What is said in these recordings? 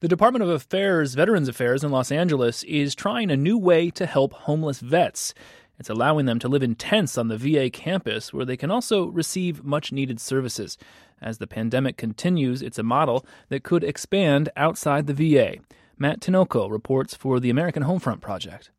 The Department of Veterans Affairs in Los Angeles is trying a new way to help homeless vets. It's allowing them to live in tents on the VA campus where they can also receive much-needed services. As the pandemic continues, it's a model that could expand outside the VA. Matt Tinoco reports for the American Homefront Project.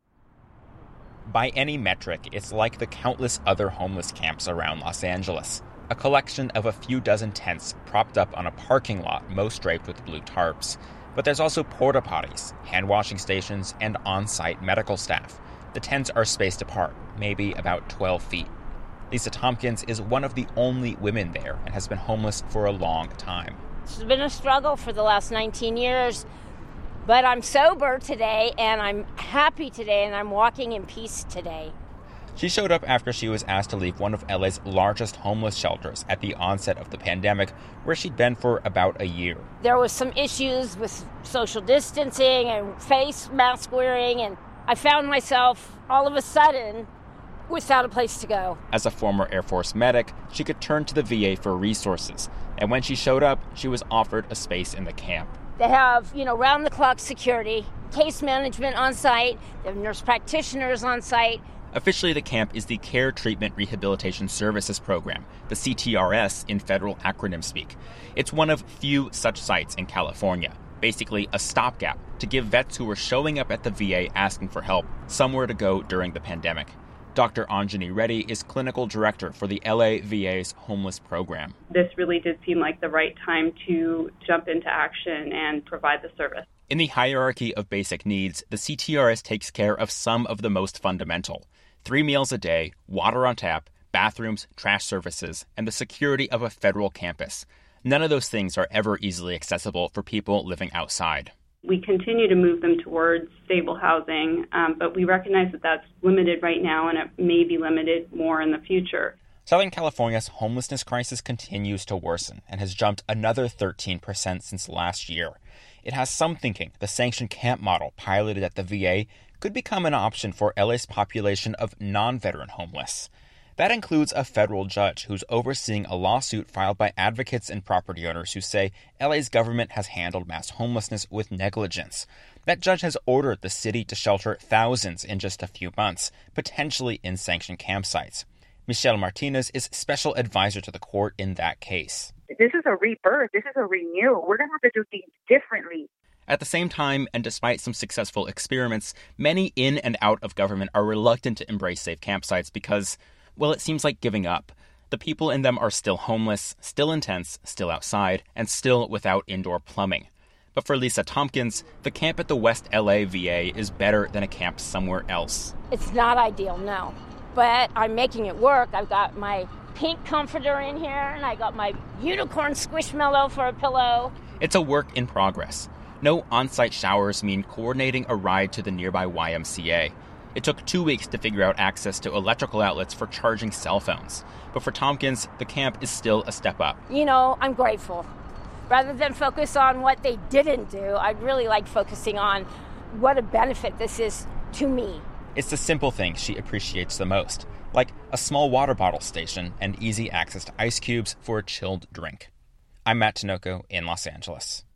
By any metric, it's like the countless other homeless camps around Los Angeles. A collection of a few dozen tents propped up on a parking lot, most draped with blue tarps. But there's also porta potties, hand-washing stations, and on-site medical staff. The tents are spaced apart, maybe about 12 feet. Lisa Tompkins is one of the only women there and has been homeless for a long time. It's been a struggle for the last 19 years, but I'm sober today, and I'm happy today, and I'm walking in peace today. She showed up after she was asked to leave one of LA's largest homeless shelters at the onset of the pandemic, where she'd been for about a year. There was some issues with social distancing and face mask wearing, and I found myself all of a sudden without a place to go. As a former Air Force medic, she could turn to the VA for resources, and when she showed up, she was offered a space in the camp. They have, round-the-clock security, case management on site, they have nurse practitioners on site. Officially, the camp is the Care Treatment Rehabilitation Services Program, the CTRS in federal acronym speak. It's one of few such sites in California, basically a stopgap to give vets who were showing up at the VA asking for help somewhere to go during the pandemic. Dr. Anjani Reddy is clinical director for the LA VA's homeless program. This really did seem like the right time to jump into action and provide the service. In the hierarchy of basic needs, the CTRS takes care of some of the most fundamental. 3 meals a day, water on tap, bathrooms, trash services, and the security of a federal campus. None of those things are ever easily accessible for people living outside. We continue to move them towards stable housing, but we recognize that that's limited right now, and it may be limited more in the future. Southern California's homelessness crisis continues to worsen and has jumped another 13% since last year. It has some thinking the sanctioned camp model piloted at the VA could become an option for LA's population of non-veteran homeless. That includes a federal judge who's overseeing a lawsuit filed by advocates and property owners who say LA's government has handled mass homelessness with negligence. That judge has ordered the city to shelter thousands in just a few months, potentially in sanctioned campsites. Michelle Martinez is special advisor to the court in that case. This is a rebirth. This is a renewal. We're going to have to do things differently. At the same time, and despite some successful experiments, many in and out of government are reluctant to embrace safe campsites because, well, it seems like giving up. The people in them are still homeless, still in tents, still outside, and still without indoor plumbing. But for Lisa Tompkins, the camp at the West LA VA is better than a camp somewhere else. It's not ideal, no. But I'm making it work. I've got my pink comforter in here, and I got my unicorn squishmallow for a pillow. It's a work in progress. No on-site showers mean coordinating a ride to the nearby YMCA. It took 2 weeks to figure out access to electrical outlets for charging cell phones. But for Tompkins, the camp is still a step up. I'm grateful. Rather than focus on what they didn't do, I'd really like focusing on what a benefit this is to me. It's the simple things she appreciates the most, like a small water bottle station and easy access to ice cubes for a chilled drink. I'm Matt Tinoco in Los Angeles.